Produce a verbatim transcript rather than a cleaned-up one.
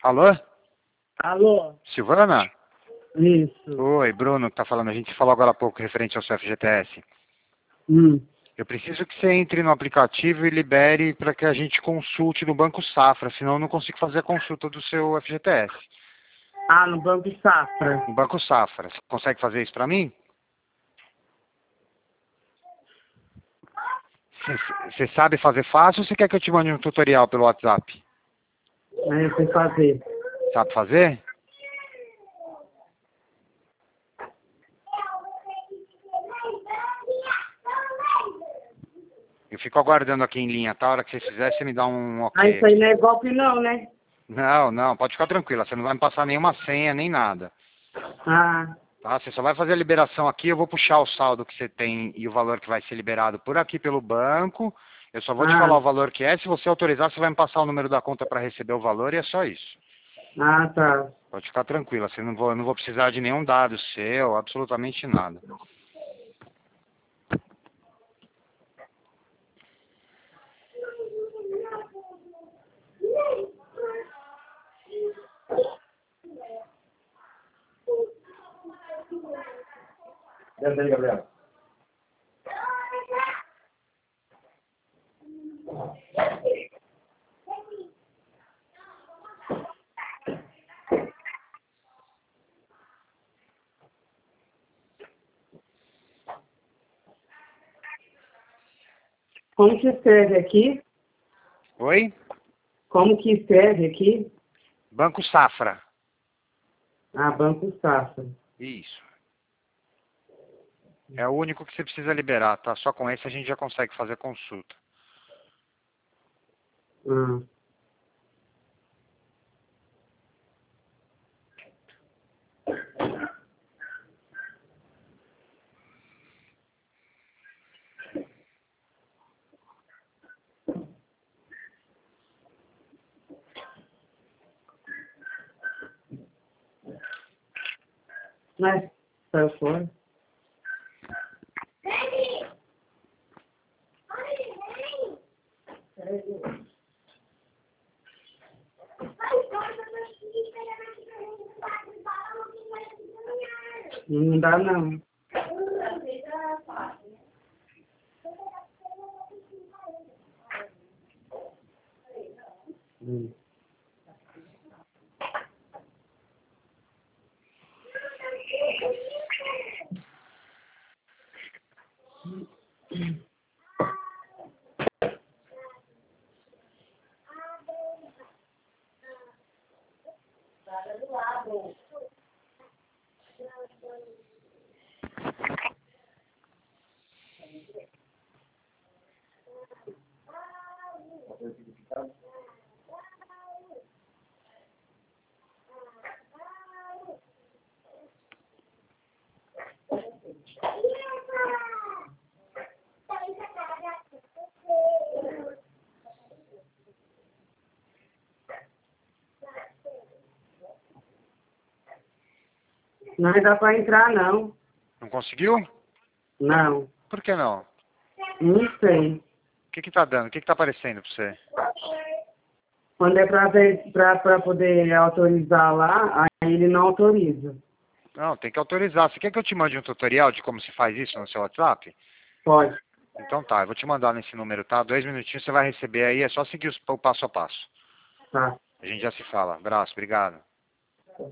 Alô? Alô? Silvana? Isso. Oi, Bruno que tá falando. A gente falou agora há pouco referente ao seu F G T S. Hum. Eu preciso que você entre no aplicativo e libere para que a gente consulte no Banco Safra, senão eu não consigo fazer a consulta do seu F G T S. Ah, no Banco Safra. No Banco Safra. Você consegue fazer isso para mim? Você sabe fazer fácil ou você quer que eu te mande um tutorial pelo WhatsApp? Aí eu sei fazer. Sabe fazer? Eu fico aguardando aqui em linha, tá? A hora que você fizer, você me dá um Ah, ok isso aí aqui. não é golpe não, né? Não, não, pode ficar tranquila. Você não vai me passar nenhuma senha, nem nada. Ah, Tá? Você só vai fazer a liberação aqui, eu vou puxar o saldo que você tem e o valor que vai ser liberado por aqui pelo banco. Eu só vou te falar ah, o valor que é. Se você autorizar, você vai me passar o número da conta para receber o valor e é só isso. ah, tá. Pode ficar tranquila. Você não vou, eu não vou precisar de nenhum dado seu, absolutamente nada. Desce aí, Gabriel. Como que escreve aqui? Oi? Como que escreve aqui? Banco Safra. Ah, Banco Safra. Isso. É o único que você precisa liberar, tá? Só com esse a gente já consegue fazer consulta. Ah. Mas, saiu fora. Não dá não. Hum. Não dá pra entrar não. Não conseguiu? Não. Por que não? Não sei. O que que tá dando? O que que tá aparecendo pra você? Quando é pra, ver, pra, pra poder autorizar lá, aí ele não autoriza. Não, tem que autorizar. Você quer que eu te mande um tutorial de como se faz isso no seu WhatsApp? Pode. Então tá, eu vou te mandar nesse número, tá? Dois minutinhos você vai receber aí, é só seguir os- o passo a passo. Tá. A gente já se fala. Abraço, obrigado.